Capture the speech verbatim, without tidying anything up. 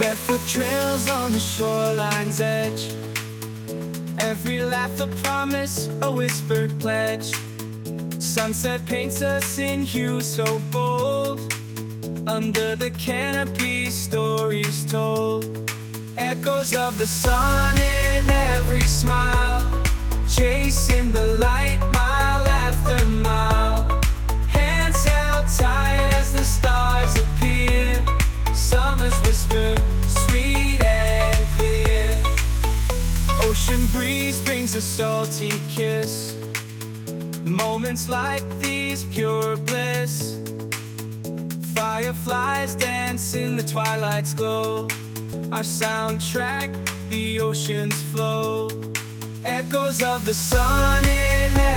Barefoot trails on the shoreline's edge. Every laugh a promise, a whispered pledge. Sunset paints us in hues so bold. Under the canopy, stories told. Echoes of the sun in every smile, chasing the light mile after mile. Hands held tight as the stars appear. Summer's whisper, sweet and clear. Ocean breeze brings a salty kiss. Moments like these, pure bliss. Fireflies dance in the twilight's glow. Our soundtrack, the ocean's flow. Echoes of the sun in